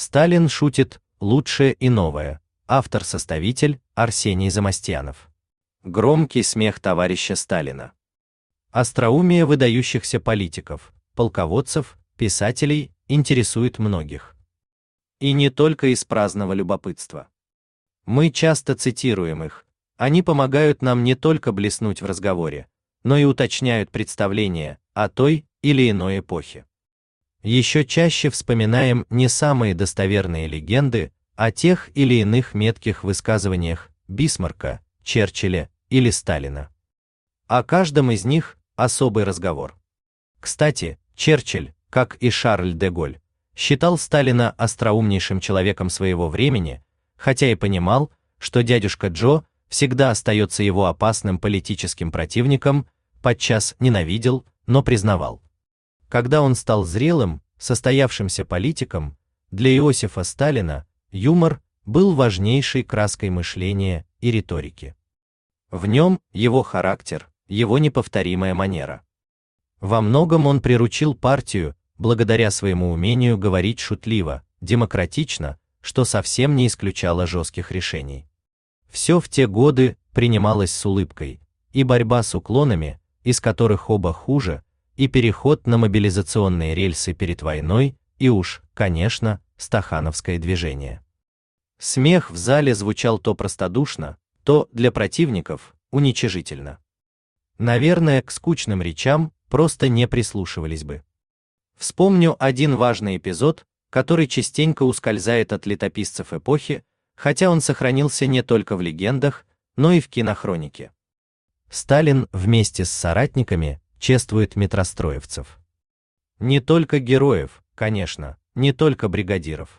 Сталин шутит, лучшее и новое. Автор-составитель Арсений Замостьянов. Громкий смех товарища Сталина. Остроумие выдающихся политиков, полководцев, писателей интересует многих. И не только из праздного любопытства. Мы часто цитируем их, они помогают нам не только блеснуть в разговоре, но и уточняют представления о той или иной эпохе. Еще чаще вспоминаем не самые достоверные легенды о тех или иных метких высказываниях Бисмарка, Черчилля или Сталина. О каждом из них особый разговор. Кстати, Черчилль, как и Шарль де Голль, считал Сталина остроумнейшим человеком своего времени, хотя и понимал, что дядюшка Джо всегда остается его опасным политическим противником, подчас ненавидел, но признавал. Когда он стал зрелым, состоявшимся политиком, для Иосифа Сталина юмор был важнейшей краской мышления и риторики. В нем его характер, его неповторимая манера. Во многом он приручил партию, благодаря своему умению говорить шутливо, демократично, что совсем не исключало жестких решений. Все в те годы принималось с улыбкой, и борьба с уклонами, из которых оба хуже, и переход на мобилизационные рельсы перед войной, и уж, конечно, стахановское движение. Смех в зале звучал то простодушно, то, для противников, уничижительно. Наверное, к скучным речам просто не прислушивались бы. Вспомню один важный эпизод, который частенько ускользает от летописцев эпохи, хотя он сохранился не только в легендах, но и в кинохронике. Сталин вместе с соратниками чествует метростроевцев. Не только героев, конечно, не только бригадиров.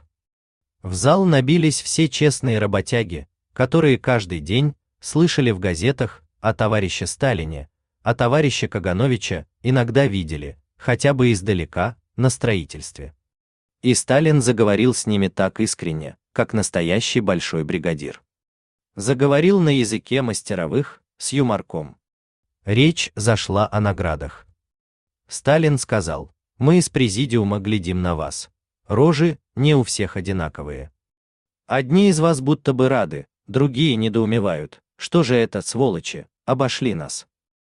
В зал набились все честные работяги, которые каждый день слышали в газетах о товарище Сталине, а товарища Кагановича иногда видели, хотя бы издалека, на строительстве. И Сталин заговорил с ними так искренне, как настоящий большой бригадир. Заговорил на языке мастеровых, с юморком. Речь зашла о наградах. Сталин сказал: «Мы из президиума глядим на вас. Рожи не у всех одинаковые. Одни из вас будто бы рады, другие недоумевают, что же это, сволочи, обошли нас».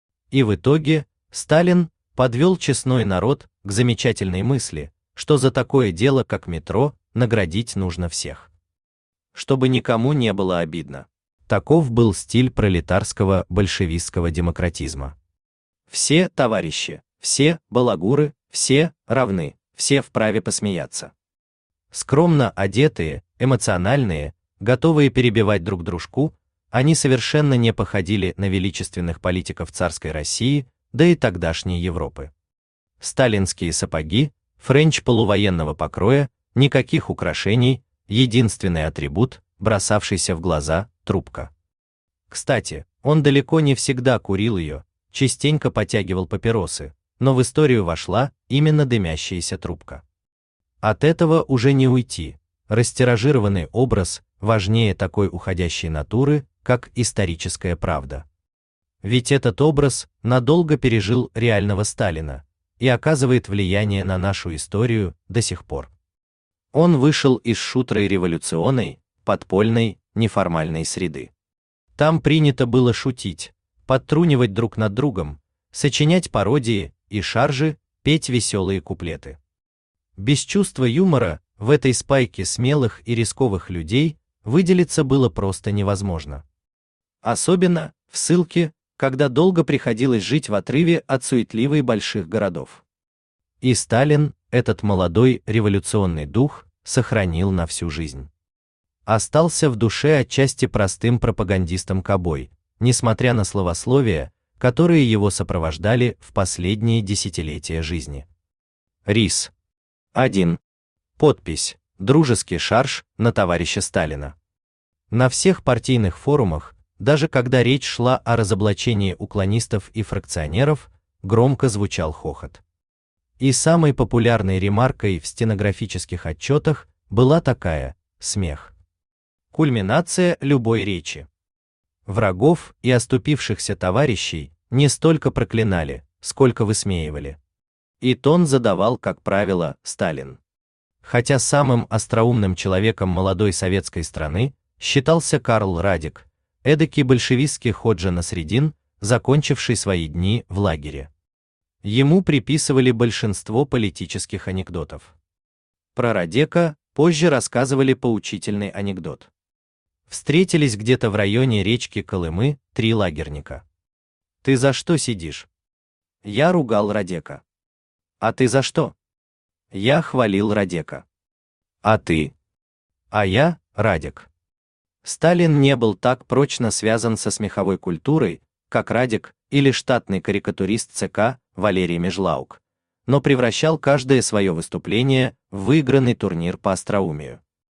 И в итоге Сталин подвел честной народ к замечательной мысли, что за такое дело, как метро, наградить нужно всех. Чтобы никому не было обидно. Таков был стиль пролетарского большевистского демократизма. Все товарищи, все балагуры, все равны, все вправе посмеяться. Скромно одетые, эмоциональные, готовые перебивать друг дружку, они совершенно не походили на величественных политиков царской России, да и тогдашней Европы. Сталинские сапоги, френч полувоенного покроя, никаких украшений, единственный атрибут, бросавшийся в глаза, трубка. Кстати, он далеко не всегда курил ее, частенько потягивал папиросы, но в историю вошла именно дымящаяся трубка. От этого уже не уйти. Растиражированный образ важнее такой уходящей натуры, как историческая правда. Ведь этот образ надолго пережил реального Сталина и оказывает влияние на нашу историю до сих пор. Он вышел из шутрой революционной, подпольной, неформальной среды. Там принято было шутить, подтрунивать друг над другом, сочинять пародии и шаржи, петь веселые куплеты. Без чувства юмора в этой спайке смелых и рисковых людей выделиться было просто невозможно. Особенно в ссылке, когда долго приходилось жить в отрыве от суетливой больших городов. И Сталин этот молодой революционный дух сохранил на всю жизнь. Остался в душе отчасти простым пропагандистом-кобой, несмотря на словословия, которые его сопровождали в последние десятилетия жизни. РИС. 1. Подпись: дружеский шарж на товарища Сталина. На всех партийных форумах, даже когда речь шла о разоблачении уклонистов и фракционеров, громко звучал хохот. И самой популярной ремаркой в стенографических отчетах была такая: смех. Кульминация любой речи. Врагов и оступившихся товарищей не столько проклинали, сколько высмеивали. И тон задавал, как правило, Сталин. Хотя самым остроумным человеком молодой советской страны считался Карл Радек, эдакий большевистский Ходжа Насреддин, закончивший свои дни в лагере. Ему приписывали большинство политических анекдотов. Про Радека позже рассказывали поучительный анекдот. Встретились где-то в районе речки Колымы 3 лагерника. «Ты за что сидишь?» Я ругал Радека. «А ты за что?» Я хвалил Радека. «А ты?» «А я Радек». Сталин не был так прочно связан со смеховой культурой, как Радек или штатный карикатурист ЦК Валерий Межлаук, но превращал каждое свое выступление в выигранный турнир по остроумию.